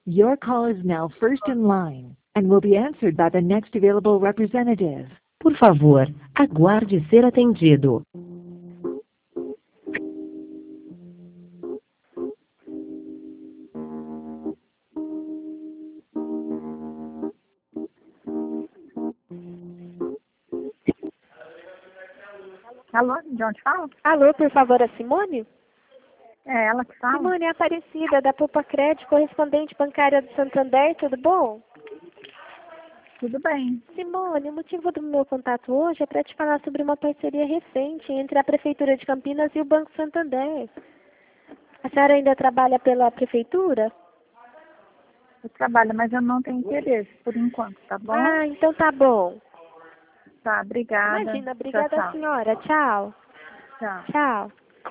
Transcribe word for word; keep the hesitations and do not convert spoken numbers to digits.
Your call is now first in line and will be answered by the next available representative. Por favor, aguarde ser atendido. Alô, de onde fala? Alô, por favor, a Simone? É ela que fala. Simone, é a Aparecida, da Poupa Crédito, correspondente bancária do Santander, tudo bom? Tudo bem. Simone, o motivo do meu contato hoje é para te falar sobre uma parceria recente entre a Prefeitura de Campinas e o Banco Santander. A senhora ainda trabalha pela Prefeitura? Eu trabalho, mas eu não tenho interesse por enquanto, tá bom? Ah, então tá bom. Tá, obrigada. Imagina, obrigada Tchau, tchau. senhora. Tchau. Tchau. Tchau.